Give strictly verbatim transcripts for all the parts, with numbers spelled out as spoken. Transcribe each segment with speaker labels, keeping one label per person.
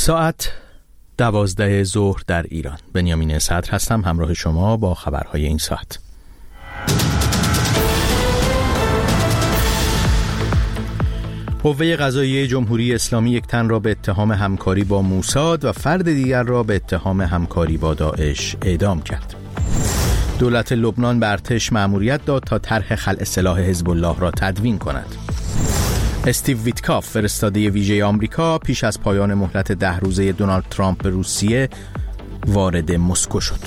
Speaker 1: ساعت دوازده ظهر در ایران. بنیامین صدر هستم همراه شما با خبرهای این ساعت. قوه قضاییه جمهوری اسلامی یک تن را به اتهام همکاری با موساد و فرد دیگر را به اتهام همکاری با داعش اعدام کرد. دولت لبنان به ارتش مأموریت داد تا طرح خلع سلاح حزب الله را تدوین کند. استیو ویتکاف فرستاده ویژه آمریکا پیش از پایان مهلت ده روزه دونالد ترامپ به روسیه وارد مسکو شد.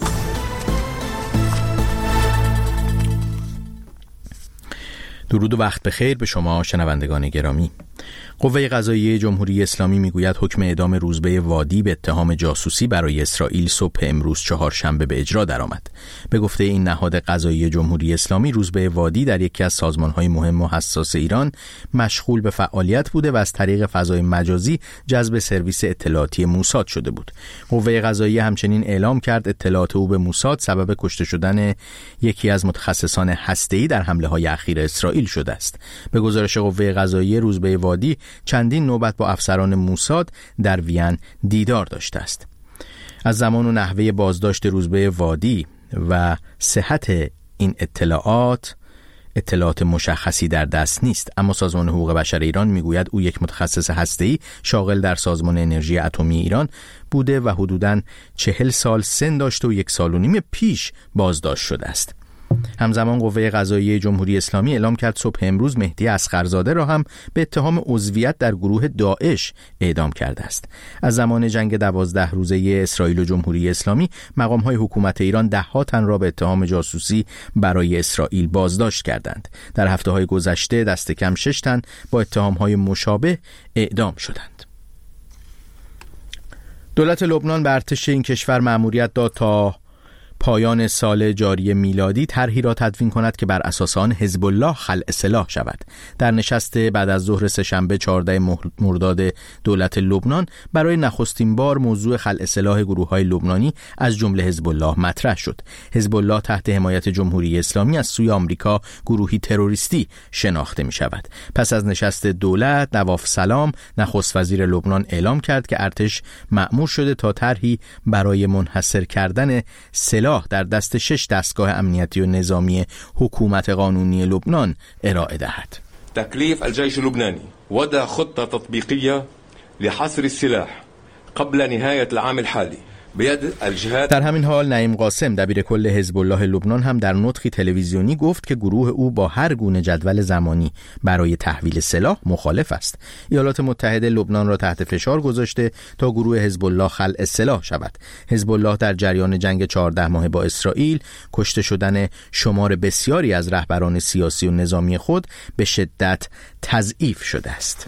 Speaker 1: درود و وقت بخیر به شما شنوندگان گرامی. قوه قضاییه جمهوری اسلامی میگوید حکم اعدام روزبه وادی به اتهام جاسوسی برای اسرائیل صبح امروز چهارشنبه به اجرا درآمد. به گفته این نهاد قضایی جمهوری اسلامی، روزبه وادی در یکی از سازمان‌های مهم و حساس ایران مشغول به فعالیت بوده و از طریق فضای مجازی جذب سرویس اطلاعاتی موساد شده بود. قوه قضاییه همچنین اعلام کرد اطلاعات او به موساد سبب کشته شدن یکی از متخصصان هسته‌ای در حمله‌های اخیر اسرائیل شده است. به گزارش قوه قضاییه، روزبه وادی چندین نوبت با افسران موساد در وین دیدار داشته است. از زمان و نحوه بازداشت روزبه وادی و صحت این اطلاعات اطلاعات مشخصی در دست نیست، اما سازمان حقوق بشر ایران میگوید او یک متخصص هسته‌ای شاغل در سازمان انرژی اتمی ایران بوده و حدوداً چهل سال سن داشته و یک سال و نیم پیش بازداشت شده است. همزمان قوه قضاییه جمهوری اسلامی اعلام کرد صبح امروز مهدی اصغرزاده را هم به اتهام عضویت در گروه داعش اعدام کرده است. از زمان جنگ دوازده روزه اسرائیل و جمهوری اسلامی، مقام‌های حکومت ایران ده ها تن را به اتهام جاسوسی برای اسرائیل بازداشت کردند. در هفته‌های گذشته دست کم شش تن با اتهام‌های مشابه اعدام شدند. دولت لبنان به ارتش این کشور مأموریت داد تا پایان سال جاری میلادی طرحی را تدوین کند که بر اساس آن حزب الله خلع سلاح شود. در نشست بعد از ظهر سه‌شنبه چهاردهم مرداد دولت لبنان برای نخستین بار موضوع خلع سلاح گروه‌های لبنانی از جمله حزب الله مطرح شد. حزب الله تحت حمایت جمهوری اسلامی از سوی آمریکا گروهی تروریستی شناخته می شود. پس از نشست دولت، نواف سلام نخست وزیر لبنان اعلام کرد که ارتش مأمور شده تا طرحی برای منحصر کردن سلاح در دست شش دستگاه امنیتی و نظامی حکومت قانونی لبنان ارائه دهد.
Speaker 2: تکلیف الجيش اللبناني وضع خطة تطبيقية لحصر السلاح قبل نهاية العام الحالي.
Speaker 1: در همین حال نعیم قاسم دبیر کل حزب الله لبنان هم در نطقی تلویزیونی گفت که گروه او با هر گونه جدول زمانی برای تحویل سلاح مخالف است. ایالات متحده لبنان را تحت فشار گذاشته تا گروه حزب الله خلع سلاح شود. حزب الله در جریان جنگ چهارده ماهه با اسرائیل، کشته شدن شمار بسیاری از رهبران سیاسی و نظامی خود به شدت تضعیف شده است.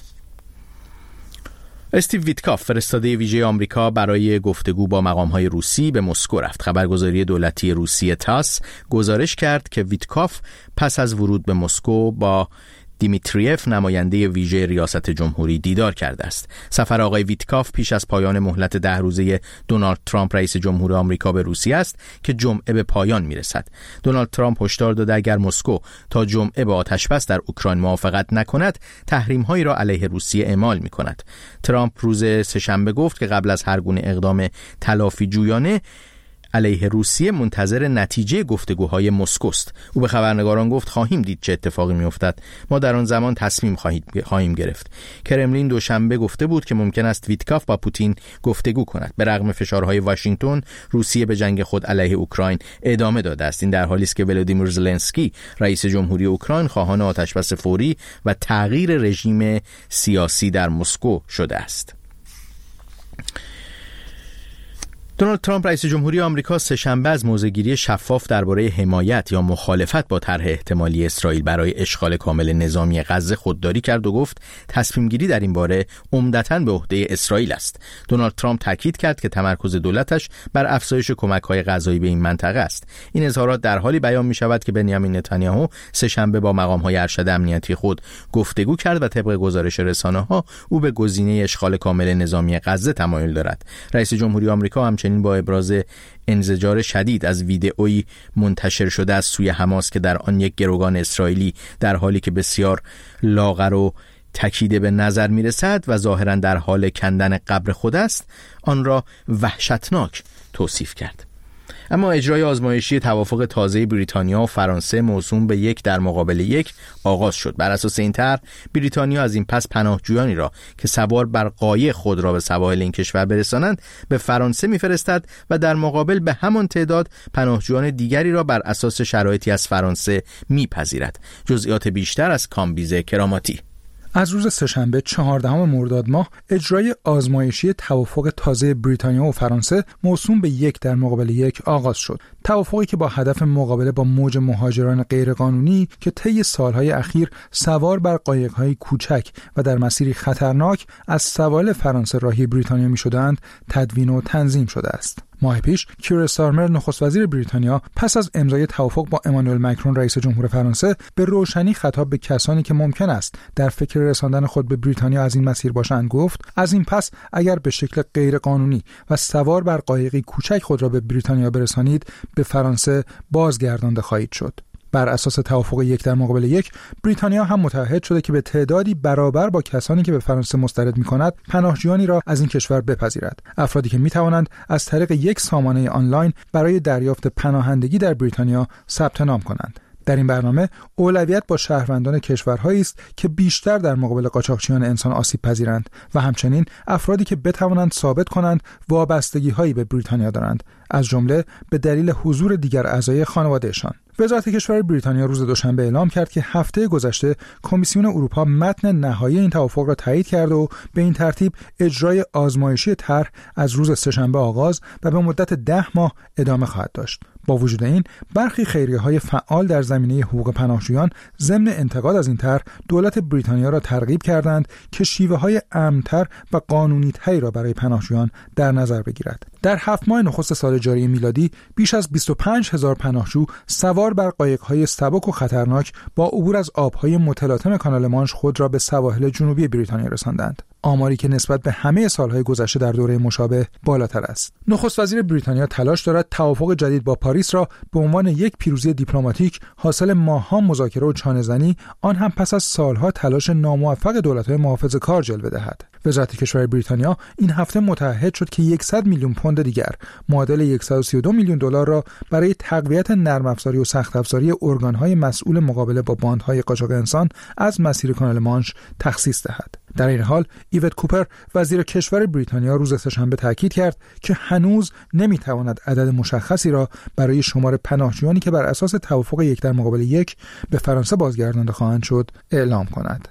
Speaker 1: استیو ویتکاف فرستاده ویژه آمریکا برای گفتگو با مقام‌های روسی به مسکو رفت. خبرگزاری دولتی روسیه تاس گزارش کرد که ویتکاف پس از ورود به مسکو با دیمیتریف نماینده ویژه ریاست جمهوری دیدار کرده است. سفر آقای ویتکاف پیش از پایان مهلت ده روزه دونالد ترامپ رئیس جمهور آمریکا به روسیه است که جمعه به پایان میرسد. دونالد ترامپ هشدار داده اگر مسکو تا جمعه با آتش‌بس در اوکراین موافقت نکند، تحریم‌هایی را علیه روسیه اعمال می‌کند. ترامپ روز سه‌شنبه گفت که قبل از هر گونه اقدام تلافی جویانه علیه روسیه منتظر نتیجه گفتگوهای مسکو است. او به خبرنگاران گفت خواهیم دید چه اتفاقی می‌افتد. ما در آن زمان تصمیم خواهیم گرفت. کرملین دوشنبه گفته بود که ممکن است ویتکاف با پوتین گفتگو کند. به رغم فشارهای واشنگتن، روسیه به جنگ خود علیه اوکراین ادامه داده است. این در حالی است که ولودیمیر زلنسکی رئیس جمهوری اوکراین خواهان آتش‌بس فوری و تغییر رژیم سیاسی در مسکو شده است. دونالد ترامپ رئیس جمهوری آمریکا سه‌شنبه از موضع‌گیری شفاف درباره حمایت یا مخالفت با طرح احتمالی اسرائیل برای اشغال کامل نظامی غزه خودداری کرد و گفت تصمیم‌گیری در این باره عمدتاً به عهده اسرائیل است. دونالد ترامپ تاکید کرد که تمرکز دولتش بر افزایش کمک‌های غذایی به این منطقه است. این اظهارات در حالی بیان می‌شود که بنیامین نتانیاهو سه‌شنبه با مقام‌های ارشد امنیتی خود گفتگو کرد و طبق گزارش رسانه‌ها او به گزینه اشغال کامل نظامی غزه تمایل دارد. رئیس جمهوری آمریکا همچنین با ابراز انزجار شدید از ویدئویی منتشر شده از سوی حماس که در آن یک گروگان اسرائیلی در حالی که بسیار لاغر و تکیده به نظر می رسد و ظاهراً در حال کندن قبر خود است، آن را وحشتناک توصیف کرد. اما اجرای آزمایشی توافق تازه بریتانیا و فرانسه موسوم به یک در مقابل یک آغاز شد. بر اساس این طرح بریتانیا از این پس پناهجویانی را که سوار بر قایق خود را به سواحل این کشور برسانند به فرانسه می‌فرستد و در مقابل به همان تعداد پناهجویان دیگری را بر اساس شرایطی از فرانسه می‌پذیرد. جزئیات بیشتر از کامبیز کراماتی.
Speaker 3: از روز سه‌شنبه چهاردهم مرداد ماه اجرای آزمایشی توافق تازه بریتانیا و فرانسه موسوم به یک در مقابل یک آغاز شد. توافقی که با هدف مقابله با موج مهاجران غیرقانونی که طی سالهای اخیر سوار بر قایق‌های کوچک و در مسیری خطرناک از سواحل فرانسه راهی بریتانیا می‌شدند تدوین و تنظیم شده است. ماه پیش کیر استارمر نخست وزیر بریتانیا پس از امضای توافق با امانوئل مکرون رئیس جمهور فرانسه به روشنی خطاب به کسانی که ممکن است در فکر رساندن خود به بریتانیا از این مسیر باشند گفت: از این پس اگر به شکل غیرقانونی و سوار بر قایقی کوچک خود را به بریتانیا برسانید به فرانسه بازگردانده خواهید شد. بر اساس توافق یک در مقابل یک بریتانیا هم متعهد شده که به تعدادی برابر با کسانی که به فرانسه مسترد می‌کند پناهجویانی را از این کشور بپذیرد، افرادی که می‌توانند از طریق یک سامانه آنلاین برای دریافت پناهندگی در بریتانیا ثبت نام کنند. در این برنامه اولویت با شهروندان کشورهایی است که بیشتر در مقابل قاچاقچیان انسان آسیب پذیرند و همچنین افرادی که بتوانند ثابت کنند وابستگی‌هایی به بریتانیا دارند، از جمله به دلیل حضور دیگر اعضای خانوادهشان. وزارت کشور بریتانیا روز دوشنبه اعلام کرد که هفته گذشته کمیسیون اروپا متن نهایی این توافق را تایید کرد و به این ترتیب اجرای آزمایشی طرح از روز سه‌شنبه آغاز و به مدت ده ماه ادامه خواهد داشت. با وجود این، برخی خیریه‌های فعال در زمینه حقوق پناهجویان ضمن انتقاد از این طرح دولت بریتانیا را ترغیب کردند که شیوه‌های امن‌تر و قانونی‌تری را برای پناهجویان در نظر بگیرد. در هفت ماه نخست سال جاری میلادی بیش از بیست و پنج هزار پناهجو سوار بر قایق‌های سبک و خطرناک با عبور از آب‌های متلاطم کانال مانش خود را به سواحل جنوبی بریتانیا رساندند، آماری که نسبت به همه سالهای گذشته در دوره مشابه بالاتر است. نخست وزیر بریتانیا تلاش دارد توافق جدید با پاریس را به عنوان یک پیروزی دیپلماتیک حاصل ماه‌ها مذاکره و چانه‌زنی، آن هم پس از سالها تلاش ناموفق دولت‌های محافظه‌کار جلوه دهد. وزارت کشور بریتانیا این هفته متعهد شد که صد میلیون پوند دیگر معادل صد و سی و دو میلیون دلار را برای تقویت نرم افزاری و سخت افزاری ارگان‌های مسئول مقابله با باندهای قاچاق انسان از مسیر کانال مانش تخصیص دهد. در این حال ایوت کوپر وزیر کشور بریتانیا روز سه‌شنبه تاکید کرد که هنوز نمیتواند عدد مشخصی را برای شمار پناهجویانی که بر اساس توافق یک در مقابل یک به فرانسه بازگردانده خواهند شد اعلام کند.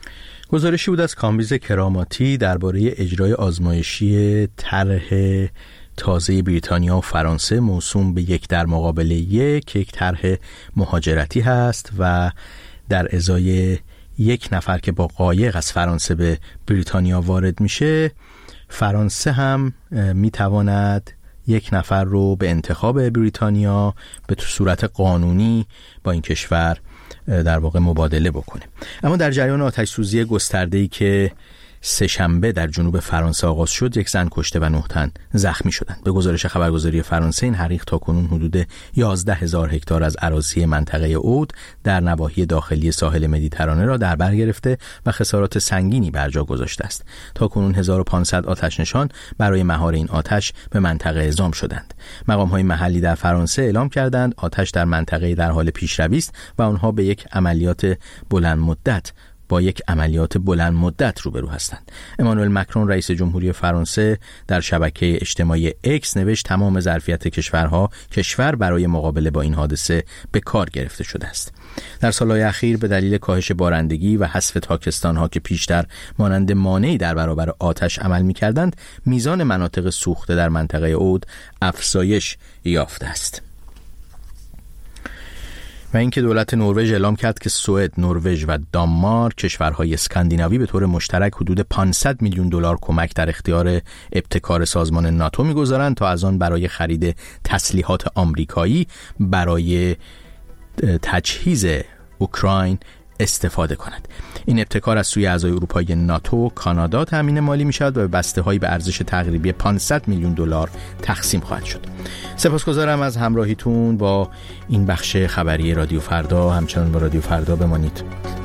Speaker 1: گزارشی بود از کامبیز کراماتی درباره اجرای آزمایشی طرح تازه بریتانیا و فرانسه موسوم به یک در مقابل یک، یک طرح مهاجرتی هست و در ازای یک نفر که با قایق از فرانسه به بریتانیا وارد میشه، فرانسه هم میتواند یک نفر رو به انتخاب بریتانیا به صورت قانونی با این کشور در واقع مبادله بکنه. اما در جریان آتش سوزی گسترده‌ای که سه شنبه در جنوب فرانسه آغاز شد، یک زن کشته و نه تن زخمی شدند. به گزارش خبرگزاری فرانسه این حریق تاکنون حدود یازده هزار هکتار از اراضی منطقه اود در نواحی داخلی ساحل مدیترانه را در بر گرفته و خسارات سنگینی بر جا گذاشته است. تاکنون هزار و پانصد آتش نشان برای مهار این آتش به منطقه اعزام شدند. مقام‌های محلی در فرانسه اعلام کردند آتش در منطقه در حال پیشروی است و آنها به یک عملیات بلند مدت با یک عملیات بلند مدت روبرو هستند. امانوئل مکرون رئیس جمهوری فرانسه در شبکه اجتماعی اکس نوشت تمام ظرفیت کشورها کشور برای مقابله با این حادثه به کار گرفته شده است. در سالهای اخیر به دلیل کاهش بارندگی و حذف تاکستان‌ها که پیشتر مانند مانعی در برابر آتش عمل می‌کردند، میزان مناطق سوخته در منطقه اود افزایش یافته است. و اینکه دولت نروژ اعلام کرد که سوئد، نروژ و دانمارک کشورهای اسکاندیناوی به طور مشترک حدود پانصد میلیون دلار کمک در اختیار ابتکار سازمان ناتو می‌گذارند تا از آن برای خرید تسلیحات آمریکایی برای تجهیز اوکراین استفاده کند. این ابتکار از سوی اعضای اروپایی ناتو، کانادا تامین مالی می‌شود و به بسته‌هایی به ارزش تقریبی پانصد میلیون دلار تقسیم خواهد شد. سپاسگزارم از همراهیتون با این بخش خبری رادیو فردا. همچنان با رادیو فردا بمانید.